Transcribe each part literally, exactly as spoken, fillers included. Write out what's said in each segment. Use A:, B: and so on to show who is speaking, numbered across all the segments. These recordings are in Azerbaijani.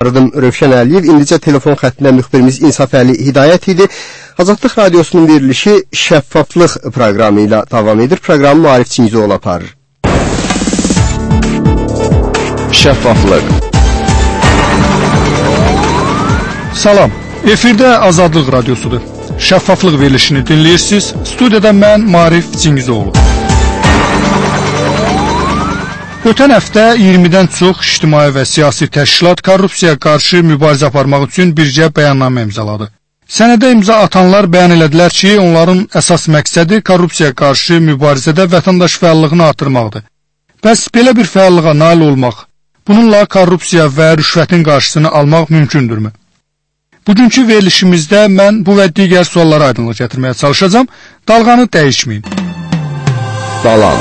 A: Rövşən Əliyev, indicə telefon xəttində müxbirimiz İnsaf Əli Hidayət idi. Azadlıq Radiosunun verilişi Şəffaflıq proqramı ilə davam edir. Proqramı Maarif Çingizoğlu aparır.
B: Şəffaflıq.
C: Salam, efirdə Azadlıq Radiosudur. Şəffaflıq verilişini dinləyirsiniz. Studiyada mən Maarif Çingizoğlu. Ötən həftə iyirmidən çox ictimai və siyasi təşkilat korrupsiyaya qarşı mübarizə aparmaq üçün bircə bəyannamə imzaladı. Sənədə imza atanlar bəyan elədilər ki, onların əsas məqsədi korrupsiyaya qarşı mübarizədə vətəndaş fəallığını artırmaqdır. Bəs belə bir fəallığa nail olmaq, bununla korrupsiya və rüşvətin qarşısını almaq mümkündürmü? Bugünkü verilişimizdə mən bu və digər suallara aydınlıq gətirməyə çalışacağam. Dalğanı dəyişməyin.
B: Dalan.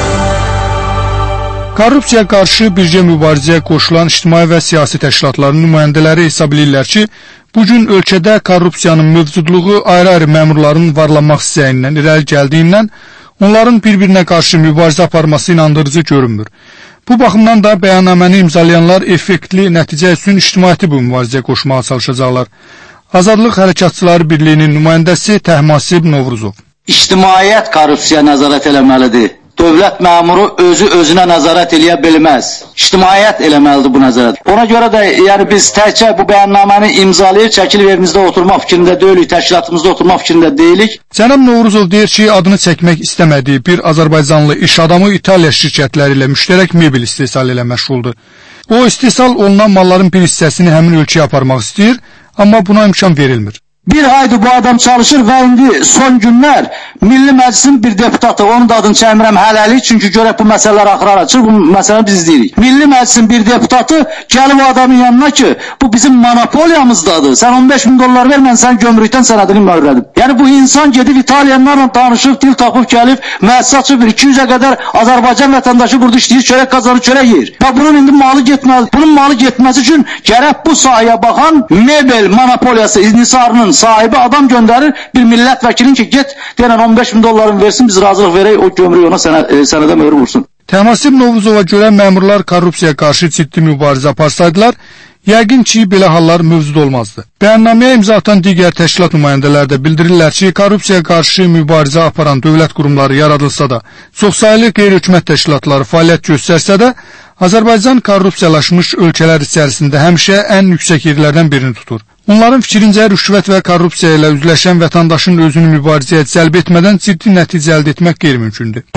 C: Korrupsiyaya qarşı bircə mübarizəyə qoşulan ictimai və siyasi təşkilatların nümayəndələri hesab edirlər ki, bugün ölkədə korrupsiyanın mövcudluğu ayrı-ayrı məmurların varlanmaq istəyindən irəli gəldiyindən onların bir-birinə qarşı mübarizə aparması inandırıcı görünmür. Bu baxımdan da bəyannaməni imzalayanlar effektli nəticə üçün ictimaiyyəti bu mübarizəyə qoşmağa çalışacaqlar. Azadlıq Hərəkatçıları Birliyinin nümayəndəsi Təhmasib Novruzov.
D: İctimaiyyət korrupsiyaya nəzarət eləməlidir. Dövlət məmuru özü özünə nəzarət eləyə bilməz. İctimaiyyət eləməlidir bu nəzarət. Ona görə də yəni biz təkcə bu bəyannaməni imzalayıb çəkilib evimizdə oturmaq fikrində deyilik, təşkilatımızda oturmaq fikrində deyilik.
C: Cənab Novruzov deyir ki, adını çəkmək istəmədiyi bir Azərbaycanlı iş adamı İtaliya şirkətləri ilə müştərək mebel istehsal ilə məşğuldur. O istehsal olunan malların bir hissəsini həmin ölkəyə aparmaq istəyir, amma buna imkan verilmir.
D: Bir aydır bu adam çalışır və indi son günlər Milli Məclisin bir deputatı, onun da adını çəkmirəm hələlik, çünki görək bu məsələlər axırar açır, bu məsələni biz deyirik. Milli Məclisin bir deputatı gəlib o adamın yanına ki, bu bizim monopoliyamızdadır, sən on beş min dollar ver, mən sən gömrükdən sənədini möhürlədim. Yəni bu insan gedib İtalyanlarla danışıb, dil tapıb gəlib, müəssisə açıb, iki yüzə qədər Azərbaycan vətəndaşı burada işləyir, çörək qazanır, çörək yeyir. Və bunun indi malı getməz, bunun malı getməsi üçün gərək bu sahəyə baxan mebel monopoliyası inhisarının sahibi adam göndərir bir millət vəkilin ki, get deyən on beş min dollarını versin, biz razılıq verək, o gömrüyü ona sənə, e, sənədə möhür vursun.
C: Təhmasib Novruzova görə məmurlar korrupsiyaya qarşı ciddi mübarizə aparsaydılar, yəqin ki, belə hallar mövcud olmazdı. Bəyannaməyə imza atan digər təşkilat nümayəndələri də bildirirlər ki, korrupsiyaya qarşı mübarizə aparan dövlət qurumları yaradılsa da, çoxsaylı qeyri-hökumət təşkilatları fəaliyyət göstərsə də, Azərbaycan korrupsiyalaşmış ölkələr içərisində həmişə ən yüksək yerlərdən birini tutur. Onların fikrincə rüşvət və korrupsiya ilə üzləşən vətəndaşın özünü mübarizəyə cəlb etmədən ciddi nəticə əldə etmək qeyri-mümkündür.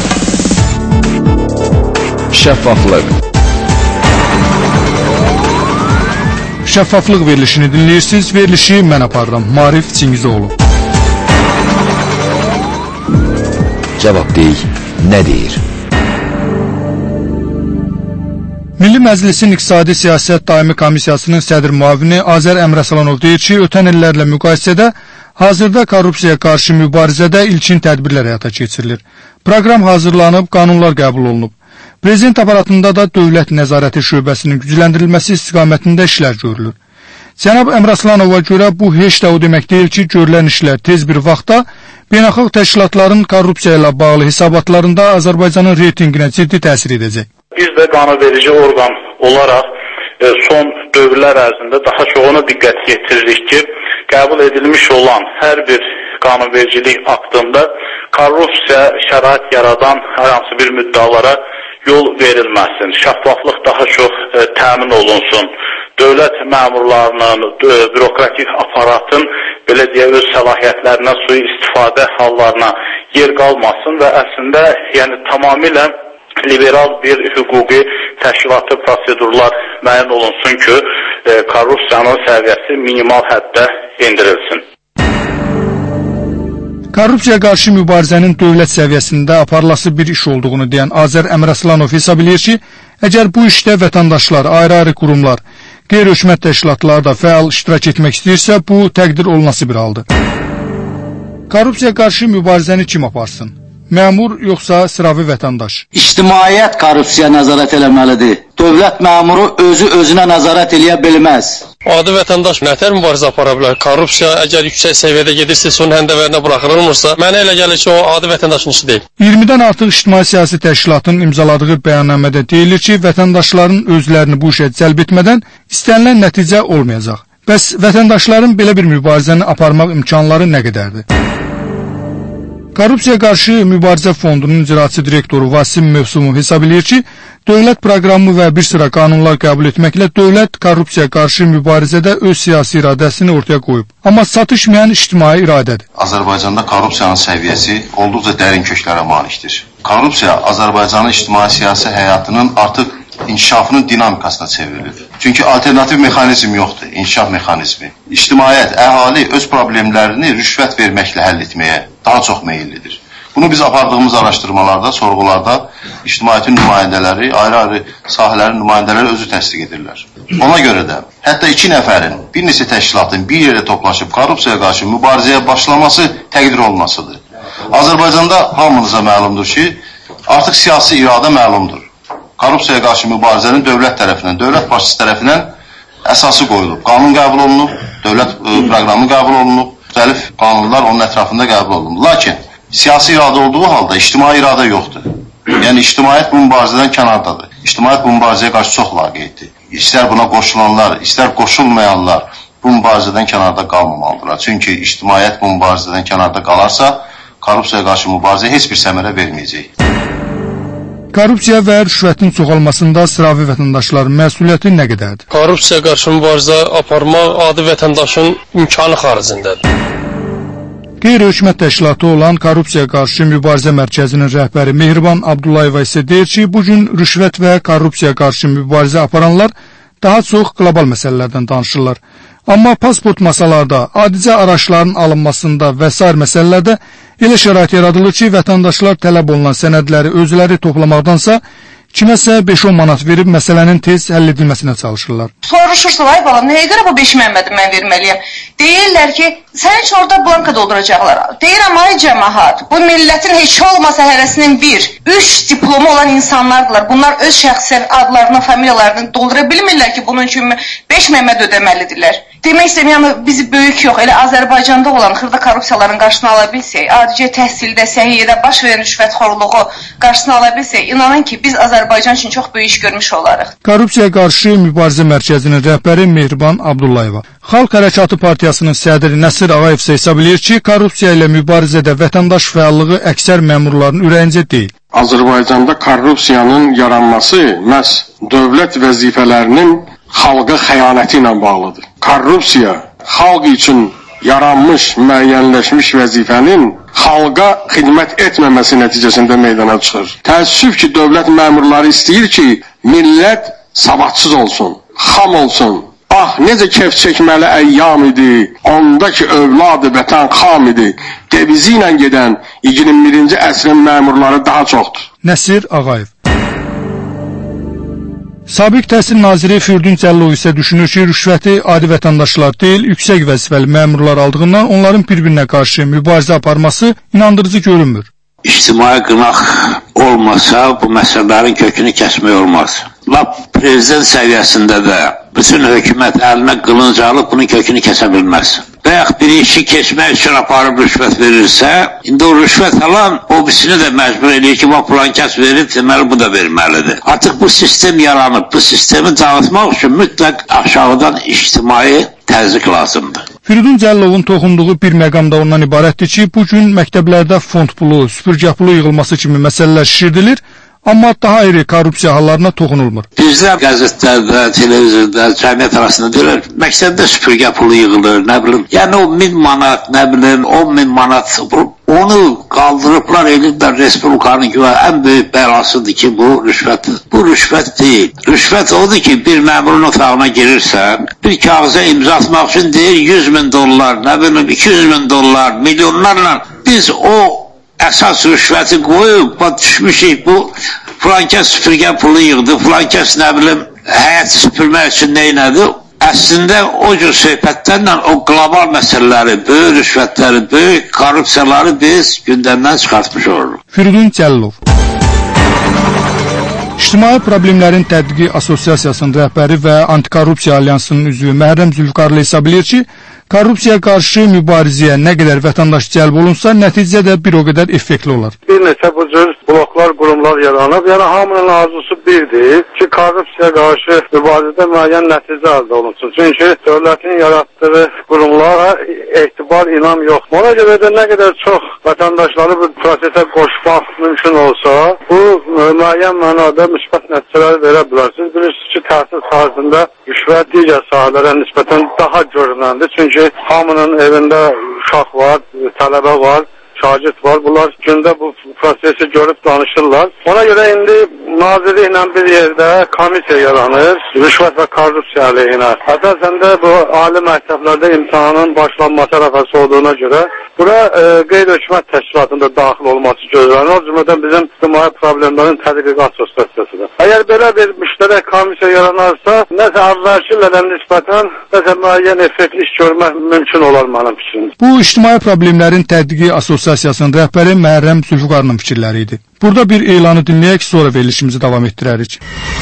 B: Şəffaflıq.
C: Şəffaflıq verilişini dinləyirsiniz. Verilişi mən aparıram. Maarif Çingizoğlu.
B: Cavabdeh nə deyir?
C: Milli Məclisin İqtisadi Siyasət Daimi Komissiyasının sədr müavini Azər Əmrəsalanov deyir ki, ötən illərlə müqayisədə hazırda korrupsiyaya qarşı mübarizədə ilkin tədbirlər həyata keçirilir. Proqram hazırlanıb, qanunlar qəbul olunub. Prezident aparatında da dövlət nəzarəti şöbəsinin gücləndirilməsi istiqamətində işlər görülür. Cənab Əmrəsalanova görə bu heç də o demək deyil ki, görülən işlər tez bir vaxtda beynəlxalq təşkilatların korrupsiya ilə bağlı hesabatlarında Azərbaycanın reytinginə ciddi təsir edəcək.
E: Biz də qanunverici orqan olaraq e, son dövrlər ərzində daha çoxuna diqqət yetiririk ki, qəbul edilmiş olan hər bir qanunvericilik aktında korrupsiya şərait yaradan hər hansı bir müddalara yol verilməsin, şəffaflıq daha çox e, təmin olunsun, dövlət məmurlarının, e, bürokratik aparatın belə deyə öz səlahiyyətlərindən sui-istifadə hallarına yer qalmasın və əslində yəni tamamilə liberal bir hüquqi təşkilatı prosedurlar müəyyən olunsun ki, e, korrupsiyanın səviyyəsi minimal həddə endirilsin.
C: Korrupsiyaya qarşı mübarizənin dövlət səviyyəsində aparılası bir iş olduğunu deyən Azər Əmrəsalanov hesab edir ki, əgər bu işdə vətəndaşlar, ayrı-ayrı qurumlar, qeyri-hökumət təşkilatları da fəal iştirak etmək istəyirsə, bu təqdir olunası bir haldır. Korrupsiyaya qarşı mübarizəni kim aparsın? Məmur yoxsa sıravi vətəndaş?
D: İctimaiyyət korrupsiya nəzarət eləməlidir. Dövlət məmuru özü özünə nəzarət eləyə bilməz.
F: Adi vətəndaş nətər mübarizə apara bilər? Korrupsiya əgər yüksək səviyyədə gedirsə, son həndəvərinə buraxılmırsa, mənə elə gəlir ki, o adi vətəndaşın işi deyil.
C: iyirmidən artıq ictimai-siyasi təşkilatın imzaladığı bəyannamədə deyilir ki, vətəndaşların özlərini bu işə cəlb etmədən istənilən nəticə olmayacaq. Bəs vətəndaşların belə bir mübarizəni aparmaq imkanları nə qədərdir? Korrupsiya qarşı mübarizə fondunun icraçı direktoru Vasim Mövsumov hesab edir ki, dövlət proqramı və bir sıra qanunlar qəbul etməklə dövlət korrupsiya qarşı mübarizədə öz siyasi iradəsini ortaya qoyub. Amma satışmayan ictimai iradədir.
G: Azərbaycanda korrupsiyanın səviyyəsi olduqca dərin köklərə malikdir. Korrupsiya Azərbaycanın ictimai-siyasi həyatının artıq inkişafının dinamikasına çevrilir. Çünki alternativ mexanizm yoxdur, inkişaf mexanizmi. İctimaiyyət, əhali öz problemlərini rüşvət verməklə həll etməyə daha çox meyillidir. Bunu biz apardığımız araşdırmalarda, sorğularda ictimaiyyətin nümayəndələri, ayrı-ayrı sahələrin nümayəndələri özü təsdiq edirlər. Ona görə də hətta iki nəfərin, bir neçə təşkilatın bir yerə toplaşıb korrupsiyaya qarşı mübarizəyə başlaması təqdir olunmasıdır. Azərbaycanda hamınıza məlumdur ki, artıq siyasi iradə məlumdur. Korrupsiyaya qarşı mübarizənin dövlət tərəfindən, dövlət başçısı tərəfindən əsası qoyulub. Qanun qəbul olunub, dövlət proqramı qəbul olunub, müxtəlif qanunlar onun ətrafında qəbul olunub. Lakin siyasi iradə olduğu halda ictimai iradə yoxdur. Yəni ictimaiyyət bu mübarizədən kənardadır. İctimaiyyət bu mübarizəyə qarşı çox laqeyddir. İstər buna qoşulanlar, istər qoşulmayanlar bu mübarizədən kənarda qalmamalıdırlar. Çünki ictimaiyyət bu mübarizədən kənarda qalarsa, korrupsiyaya qarşı mübarizə heç bir səmərə verməyəcək.
C: Korrupsiya və rüşvətin çoxalmasında sıravi vətəndaşların məsuliyyəti nə qədərdir?
F: Korrupsiya qarşı mübarizə aparmaq adi vətəndaşın imkanı xaricindədir.
C: Qeyri-hökumət təşkilatı olan Korrupsiya qarşı mübarizə mərkəzinin rəhbəri Mehriban Abdullayeva isə deyir ki, bugün rüşvət və korrupsiya qarşı mübarizə aparanlar daha çox qlobal məsələlərdən danışırlar. Amma pasport masalarda, adicə araçların alınmasında və sair məsələlərdə elə şərait yaradılır ki, vətəndaşlar tələb olunan sənədləri özləri toplamaqdansa, kiməsə beş on manat verib məsələnin tez həll edilməsinə çalışırlar.
H: Soruşursan, ay balam, nəyə görə bu beş Məhəmmədi mən verməliyəm? Deyirlər ki, sən heç orada blanka dolduracaqlar. Deyirəm, ay cəmahat, bu millətin heç olmasa hərəsinin bir, üç diplomu olan insanlardılar. Bunlar öz şəxsi adlarını, familiyalarını doldura bilmirlər ki, bunun üçün beş Məhəmməd ödəməlidirlər. Demək istəyirəm, bizi böyük yox, elə Azərbaycanda olan xırda korrupsiyaların qarşısını ala bilsək, adicə təhsildə, səhiyyədə baş verən rüşvətxorluğu qarşısını ala bilsək, inanın ki, biz Azərbaycan üçün çox böyük iş görmüş olarıq.
C: Korrupsiya qarşı mübarizə mərkəzinin rəhbəri Mehriban Abdullayeva. Xalq Hərəkatı Partiyasının sədri Nəsir Ağayev isə hesab edir ki, korrupsiya ilə mübarizədə vətəndaş fəallığı əksər məmurların ürəyincə deyil.
I: Azərbaycanda korrupsiyanın yaranması məhz dövlət vəzifələrinin xalqa xəyanəti ilə bağlıdır. Korrupsiya xalq üçün yaranmış, müəyyənləşmiş vəzifənin xalqa xidmət etməməsi nəticəsində meydana çıxır. Təəssüf ki, dövlət məmurları istəyir ki, millət savadsız olsun, xam olsun. Ah, necə kef çəkməli əyyam idi, ondakı övladı vətən xam idi. Devizi ilə gedən iyirmi birinci əsrin məmurları daha çoxdur.
C: Nəsir Ağayev. Sabiq Təhsil Naziri Firdun Cəllov isə düşünür ki, rüşvəti adi vətəndaşlar deyil, yüksək vəzifəli məmurlar aldığından onların bir-birinə qarşı mübarizə aparması inandırıcı görünmür.
J: İctimai qınaq olmasa bu məsələlərin kökünü kəsmək olmaz. Lap prezident səviyyəsində də bütün hökumət əlinə qılınc alıb bunun kökünü kəsə bilməz. Və yaxud bir işi keçmək üçün aparıb rüşvət verirsə, indi o rüşvət alan o birisini də məcbur edir ki, bu plan kəs verib, deməli bu da verməlidir. Artıq bu sistem yaranıb, bu sistemi dağıtmaq üçün mütləq aşağıdan ictimai təzyiq lazımdır.
C: Firdun Cəllovun toxunduğu bir məqamda ondan ibarətdir ki, bugün məktəblərdə fond pulu, süpürgə pulu yığılması kimi məsələlər şişirdilir, amma daha iri korrupsiya hallarına toxunulmur.
J: Bizlər qəzetlərdə, televizorda, cəmiyyət arasında deyirlər, məktəbdə süpürgə pulu yığılır, nə bilim, yəni o min manat, nə bilim, on min manat, onu qaldırıblar, elirlər Respublikanın ki, ən böyük bəlasıdır ki, bu rüşvətdir. Bu rüşvət deyil. Rüşvət odur ki, bir məmurun otağına girirsən, bir kağıza imza atmaq üçün deyir yüz min dollar, nə bilim, iki yüz min dollar, milyonlarla. Biz o əsas rüşvəti qoyub, düşmüşük, bu filan kəs süpürgə pulu yığdı, filan kəs nə bilim, həyəti süpürmək üçün neynədir? əslində o cür söhbətlərlə o qlobal məsələləri, böyük rüşvətləri, böyük korrupsiyaları biz gündəmdən çıxartmış oluruq.
C: Firidun Cəllov İctimai Problemlərin Tədqiqi Assosiasiyasının rəhbəri və Antikorrupsiya Alyansının üzvü Məhrəm Zülfüqarlı hesab edir ki, korrupsiyaya qarşı mübarizəyə nə qədər vətəndaş cəlb olunsa, nəticə də bir o qədər effektli olar.
K: Bir neçə bu cür bloklar, qurumlar yaranıb. Yəni hamının arzusu birdir ki, korrupsiyaya qarşı mübarizədə müəyyən nəticə əldə olunsun. Çünki dövlətin yaratdığı qurumlara etibar, inam yoxdur. Ona görə də nə qədər çox vətəndaşları bu prosesə qoşmaq mümkün olsa, bu müəyyən mənada müsbət nəticələr verə bilər. Siz bilirsiniz ki, təhsil sahəsində rüşvət digər sahələrə nisbətən daha görünəndir. Çünki hamının evində uşaq var, tələbə var, şagird var. Bunlar gündə bu prosesi görüb danışırlar. Ona görə indi nazirliklə bir yerdə komissiya yaranır, rüşvət və korrupsiya əleyhinə. Əsasən də bu ali məktəblərdə imtahanın başlanması ərəfəsi olduğuna görə bura e, qeyri-hökumət təşkilatında daxil olması gözlənir. O cümlədən bizim ictimai problemlərin tədqiqi assosiasiyasıdır. Əgər belə bir müştərək komissiya yaranarsa, nəsə əvvəlki illərə nisbətən nəsə müəyyən effektli iş görmək mümkün olar mənim fikrimcə.
C: Bu İctimai Problemlərin Tədqiqi Assosiasiyasının rəhbəri Məhrəm Zülfüqarlının fikirləri idi. Burada bir elanı dinləyək, sonra verilişimizi davam etdirərik.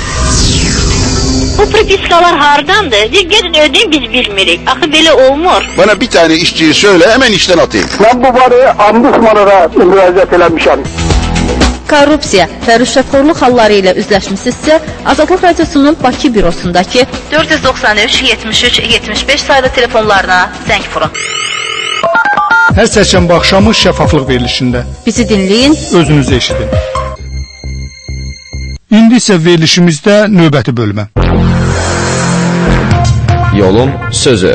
L: Bu propiskalar hardandır? Gedin ödeyin, biz bilmirik. Axı belə olmur.
M: Bana bir tane işçiyi söyle, hemen işten atayım.
D: Ben bu barı ombudsmanına müraciət eləmişəm.
N: Korrupsiya və rüşvətxorluq halları ilə üzləşmisinizsə, Azadlıq Radiosunun Bakı bürosundakı dörd yüz doxsan üç yetmiş üç yetmiş beş sayılı telefonlarına zəng vurun.
C: Hər çərşənbə axşamı şəffaflıq verilişində.
N: Bizi dinləyin,
C: özünüzü eşidin. İndi isə verilişimizdə növbəti bölmə.
B: Yolun sözü.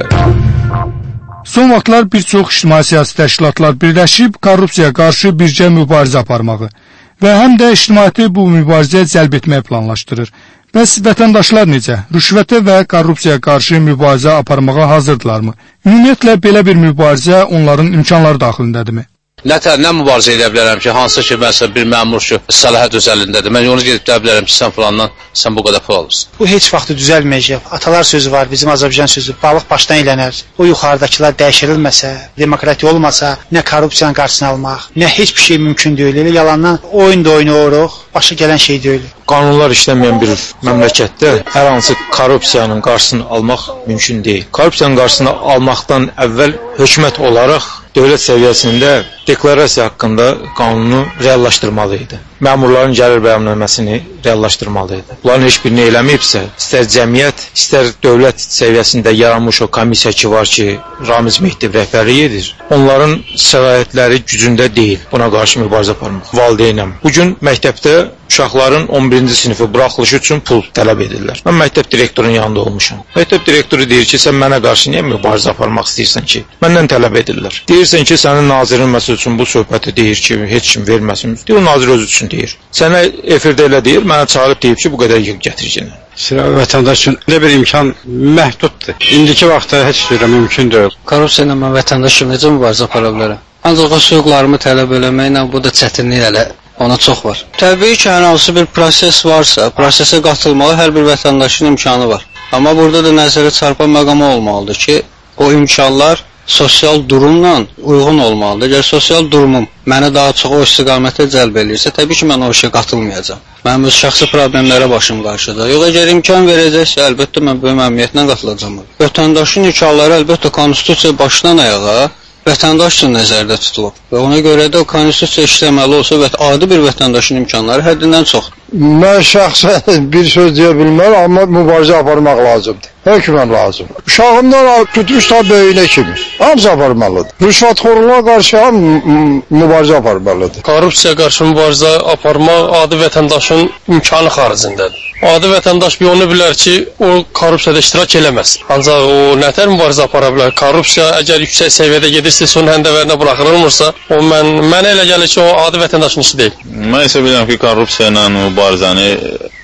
C: Son vaxtlar bir çox ictimai siyasi təşkilatlar birləşib korrupsiyaya qarşı birgə mübarizə aparmağı və həm də ictimaiyyəti bu mübarizəyə cəlb etməyi planlaşdırır. Bəs vətəndaşlar necə? Rüşvətə və korrupsiyaya qarşı mübarizə aparmağa hazırdırlarmı? Ümumiyyətlə belə bir mübarizə onların imkanları daxilindədirmi?
O: Nətər, nə mübarizə edə bilərəm ki, hansı ki, məsələn, bir məmur ki, səlahət özəlindədir. Mən onu gedib deyə bilərəm ki, sən falandan, sən bu qədər pul alırsın.
P: Bu heç vaxt düzəlməyəcək. Atalar sözü var, bizim Azərbaycan sözü, balıq başdan eylənər. O yuxarıdakılar dəyişirilməsə, demokratiya olmasa, nə korrupsiyanın qarşısını almaq, nə heç bir şey mümkün deyil. Elə yalandan oyun da oynuyoruz, başa gələn şey deyil.
Q: Qanunlar işləməyən bir məmləkətdə hər hansı korrupsiyanın qarşısını almaq mümkün deyil. Korrupsiyanın qarşısını almaqdan əvvəl hökumət olaraq dövlət səviyyəsində deklarasiya haqqında qanunu reallaşdırmalı idi. Məmurların gəlir bəyannaməsini reallaşdırmalı idi. Bunların heç birini eləməyibsə, istər cəmiyyət, istər dövlət səviyyəsində yaranmış o komissiya ki var ki, Ramiz Mehdiyev rəhbərlik edir, onların səlahiyyətləri gücündə deyil buna qarşı mübarizə aparmaq. Valideynəm. Bugün məktəbdə uşaqların on birinci sinifi buraxılışı üçün pul tələb edirlər. Mən məktəb direktorunun yanında olmuşam. Məktəb direktoru deyir ki, sən mənə qarşı niyə mübarizə aparmaq istəyirsən ki? Məndən tələb edirlər. Deyirsən ki, sənin nazirin məsəl üçün bu söhbəti deyir ki, heç kim verməsin. Deyir, o nazir özü üçün deyir. Sənə efirdə elə deyir, mənə çağırıb deyib ki, bu qədər yığ gətiricini.
R: Sıra vətəndaş üçün elə bir imkan məhduddur. İndiki vaxtda heç bir mümkün deyil.
S: Korrupsiya ilə mən vətəndaş kimi necə mübarizə apara bilərəm? Ancaq o hüquqlarımı tələb eləməklə bu da çətinlik elə ona çox var. Təbii ki, hər hansı bir proses varsa, prosesə qatılmağa hər bir vətəndaşın imkanı var. Amma burada da nəzərə çarpan məqamı olmalıdır ki, o imkanlar sosial durumla uyğun olmalıdır. Əgər sosial durumum məni daha çox o istiqamətə cəlb edirsə, təbii ki, mən o işə qatılmayacağam. Mənim öz şəxsi problemlərə başım qarşıdır. Yox, əgər imkan verəcəksə, əlbəttə mən böyük məmnuniyyətlə qatılacağam. Vətəndaşın imkanları əlbəttə konstitusiya başdan ayağa vətəndaş üçün nəzərdə tutulub və ona görə də o konstitusiya işləməli olsa və adi bir vətəndaşın imkanları həddindən çoxdur.
T: Mən şəxsən bir söz deyə bilmərəm, amma mübarizə aparmaq lazımdır. Hökmən lazım. Uşağımdan tutmuş da böyüyünə kimi. Hamısı aparmalıdır. Rüşvətxorluğa qarşı ham mübarizə aparmalıdır.
F: Korrupsiya qarşı mübarizə aparmaq adi vətəndaşın imkanı xaricindədir. Adi vətəndaş bir onu bilər ki, o korrupsiyada iştirak eləməz. Ancaq o nətər mübarizə apara bilər? Korrupsiya əgər yüksək səviyyədə gedirsə, son həndəvərinə buraxılırmırsa, o mən mənə elə gəlir ki, o adi vətəndaşın işi deyil.
U: Mən isə bilirəm ki, korrupsiya ilə mübarizəni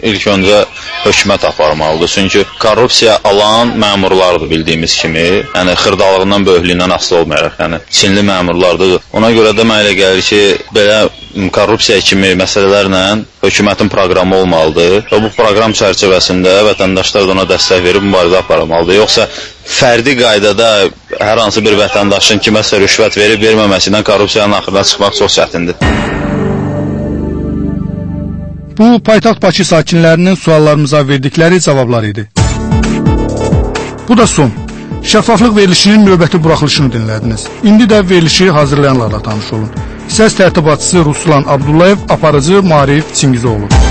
U: ilk öncə hökumət aparmalıdır. Çünki korrupsiya alan məmurlardır bildiyimiz kimi. Yəni xırdalığından, böyüklüyündən asılı olmayaraq, yəni Çinli məmurlardır. Ona görə də mənə elə gəlir ki, belə korrupsiya kimi məsələlərlə hökumətin proqramı olmalıdır və bu proqram çərçivəsində vətəndaşlar da ona dəstək verib mübarizə aparmalıdır. Yoxsa fərdi qaydada hər hansı bir vətəndaşın kiməsə rüşvət verib verməməsindən korrupsiyanın axırına çıxmaq çox çətindir.
C: Bu, paytaxt Bakı sakinlərinin suallarımıza verdikləri cavablar idi. Bu da son. Şəffaflıq verilişinin növbəti buraxılışını dinlədiniz. İndi də verilişi hazırlayanlarla tanış olun. Səs tərtibatçısı Ruslan Abdullayev, aparıcı Maarif Çingizoğlu.